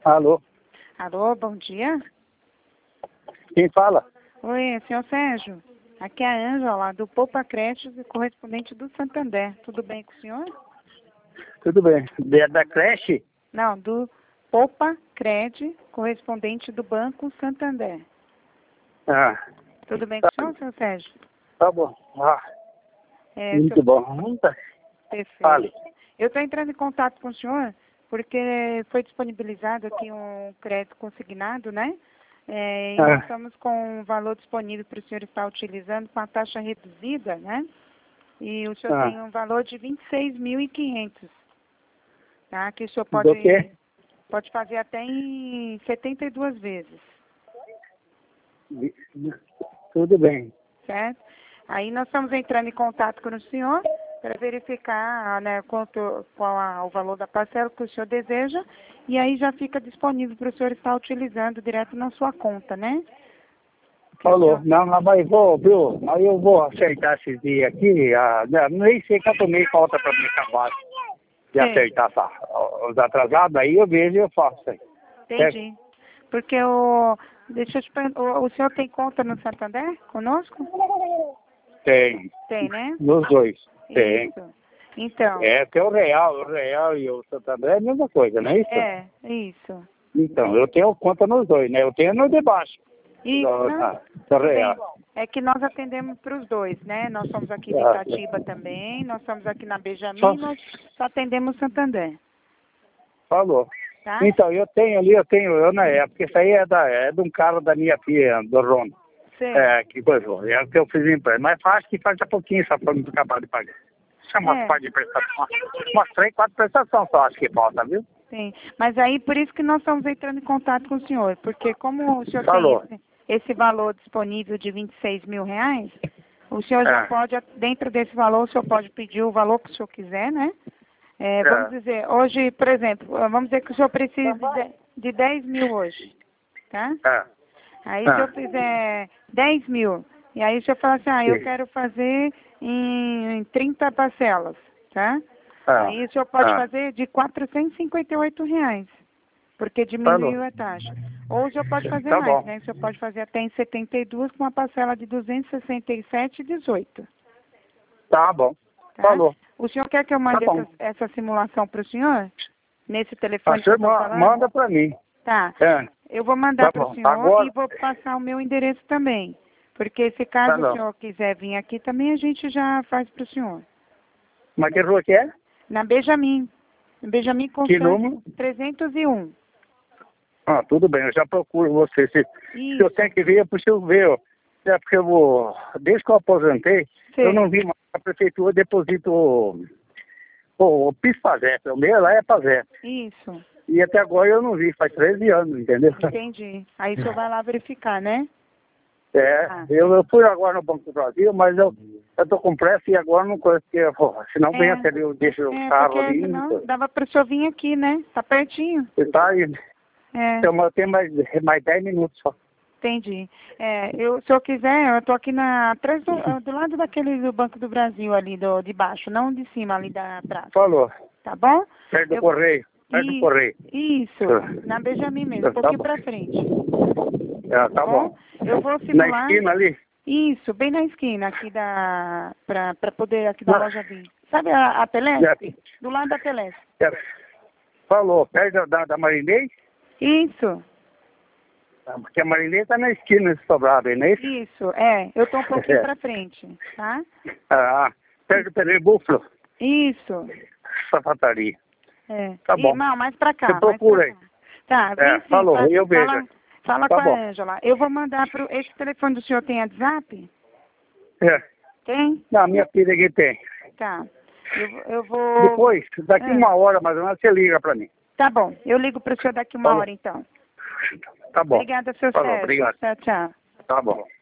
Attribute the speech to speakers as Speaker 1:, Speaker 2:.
Speaker 1: Alô?
Speaker 2: Alô, bom dia.
Speaker 1: Quem fala?
Speaker 2: Oi, senhor Sérgio. Aqui é a Ângela, do Poupa Crédito, correspondente do Santander. Tudo bem com o senhor?
Speaker 1: Tudo bem. Da creche?
Speaker 2: Não, do Poupa Crédito, correspondente do Banco Santander.
Speaker 1: Ah,
Speaker 2: Tudo bem com o senhor Sérgio?
Speaker 1: tá bom. Ah, muito
Speaker 2: senhor...
Speaker 1: bom.
Speaker 2: Perfeito.
Speaker 1: Fale.
Speaker 2: Eu estou entrando em contato com o senhor porque foi disponibilizado aqui um crédito consignado, né? E nós estamos com um valor disponível para o senhor estar utilizando com a taxa reduzida, né? E o senhor tem um valor de 26.500, tá? Que o senhor pode fazer até em 72 vezes.
Speaker 1: Tudo bem.
Speaker 2: Certo? Aí nós estamos entrando em contato com o senhor para verificar, né, qual o valor da parcela que o senhor deseja, e aí já fica disponível para o senhor estar utilizando direto na sua conta, né?
Speaker 1: Falou. Não, mas viu? Aí eu vou aceitar esse dia aqui. Nem sei que eu tomei falta para me acabar de aceitar os atrasados, aí eu vejo e eu faço.
Speaker 2: Entendi. Porque deixa eu te perguntar, o senhor tem conta no Santander conosco?
Speaker 1: Tem.
Speaker 2: Tem, né?
Speaker 1: Nos dois. Tem.
Speaker 2: Isso. Então.
Speaker 1: Tem o Real e o Santander é a mesma coisa, não é isso?
Speaker 2: É, isso.
Speaker 1: Então, eu tenho conta nos dois, né? Eu tenho no de baixo.
Speaker 2: Isso.
Speaker 1: Do Real.
Speaker 2: É que nós atendemos para os dois, né? Nós somos aqui de Itatiba também, nós estamos aqui na Benjamin, nós só atendemos Santander.
Speaker 1: Falou.
Speaker 2: Tá?
Speaker 1: Então, eu tenho na época, isso aí é de um cara da minha filha, do Ron.
Speaker 2: Sim.
Speaker 1: Que coisa, é o que eu fiz empréstimo. Mas acho que falta pouquinho só para me acabar de pagar. Chama de prestação. Umas 3, 4 prestações só acho que falta, viu?
Speaker 2: Sim, mas aí por isso que nós estamos entrando em contato com o senhor, porque como o senhor tem esse valor disponível de 26 mil reais, o senhor já pode, dentro desse valor, o senhor pode pedir o valor que o senhor quiser, né? Vamos dizer, hoje, por exemplo, vamos dizer que o senhor precisa de 10 mil hoje, tá? Aí se eu fizer 10 mil, e aí o senhor fala assim, eu quero fazer em 30 parcelas, tá? Aí o senhor pode fazer de R$458, porque diminuiu a taxa. Ou o senhor pode fazer mais, né? O senhor pode fazer até em 72 com uma parcela de 267,18.
Speaker 1: Tá bom.
Speaker 2: Tá?
Speaker 1: Falou.
Speaker 2: O senhor quer que eu mande essa simulação para o senhor? Nesse telefone que eu estou falando?
Speaker 1: Manda para mim.
Speaker 2: Tá. Eu vou mandar para o senhor e vou passar o meu endereço também. Porque se caso o senhor quiser vir aqui também, a gente já faz para o senhor.
Speaker 1: Mas que rua que é?
Speaker 2: Na Benjamin. Benjamin Constante,
Speaker 1: que número?
Speaker 2: 301.
Speaker 1: Tudo bem, eu já procuro você. Se eu tenho que ver, eu preciso ver. É porque desde que eu aposentei, eu não vi mais a prefeitura deposita o PIS-PASEP. O meu lá é PASEP.
Speaker 2: Isso.
Speaker 1: E até agora eu não vi, faz 13 anos, entendeu?
Speaker 2: Entendi. Aí o senhor vai lá verificar, né?
Speaker 1: Eu fui agora no Banco do Brasil, mas eu tô com pressa e agora não conheço, porque senão vem até ali, eu deixo o carro ali.
Speaker 2: Senão dava para o senhor vir aqui, né? Tá pertinho.
Speaker 1: Tá aí. Então, eu tenho mais 10 minutos só.
Speaker 2: Entendi. Se o senhor quiser, eu tô aqui atrás do lado do Banco do Brasil ali, de baixo, não de cima ali da praça.
Speaker 1: Falou.
Speaker 2: Tá bom?
Speaker 1: Perto do correio. Perto do correio.
Speaker 2: Isso, na Benjamin mesmo, um pouquinho pra frente.
Speaker 1: Tá bom.
Speaker 2: Eu vou simular.
Speaker 1: Na esquina ali?
Speaker 2: Isso, bem na esquina aqui pra poder aqui da loja vir. Sabe a Telesp? Do lado da Telesp.
Speaker 1: Falou, perto da Marinês?
Speaker 2: Isso.
Speaker 1: Porque a Marinês tá na esquina desse sobrado aí, não é isso?
Speaker 2: Isso, eu tô um pouquinho pra frente, tá?
Speaker 1: Perto do Pedreiro Búfalo?
Speaker 2: Isso.
Speaker 1: Sapataria. Tá bom.
Speaker 2: Não, mais pra cá.
Speaker 1: Você procura aí.
Speaker 2: Tá, vem sim.
Speaker 1: Falou, eu vejo.
Speaker 2: Fala com a Ângela. Eu vou mandar esse telefone do senhor tem WhatsApp? Tem?
Speaker 1: Não, minha filha aqui tem.
Speaker 2: Tá. Eu vou...
Speaker 1: Depois, daqui 1 hora mais ou menos, você liga pra mim.
Speaker 2: Tá bom. Eu ligo pro senhor daqui 1 hora, então.
Speaker 1: Tá bom.
Speaker 2: Obrigada, seu Sérgio.
Speaker 1: Obrigado.
Speaker 2: Tchau, tchau.
Speaker 1: Tá bom.